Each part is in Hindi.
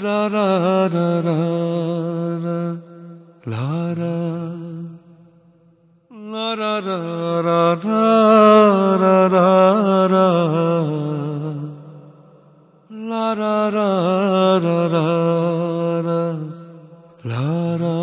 रा रा रा रा रा ला रा ला रा रा रा रा रा रा रा ला रा रा रा रा रा ला रा।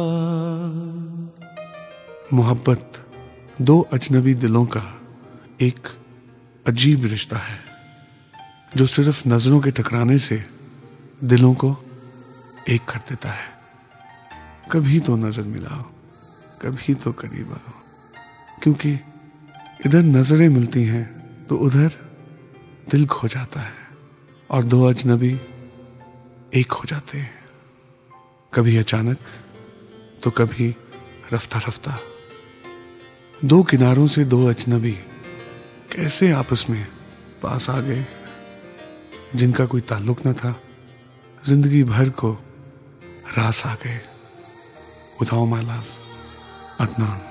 मोहब्बत दो अजनबी दिलों का एक अजीब रिश्ता है जो सिर्फ नजरों के टकराने से दिलों को एक कर देता है। कभी तो नजर मिलाओ, कभी तो करीब आओ, क्योंकि इधर नजरें मिलती हैं तो उधर दिल खो जाता है और दो अजनबी एक हो जाते हैं। कभी अचानक तो कभी रफ्ता रफ्ता। दो किनारों से दो अजनबी कैसे आपस में पास आ गए, जिनका कोई ताल्लुक न था, जिंदगी भर को रास आ गए। Without my love, Adnan.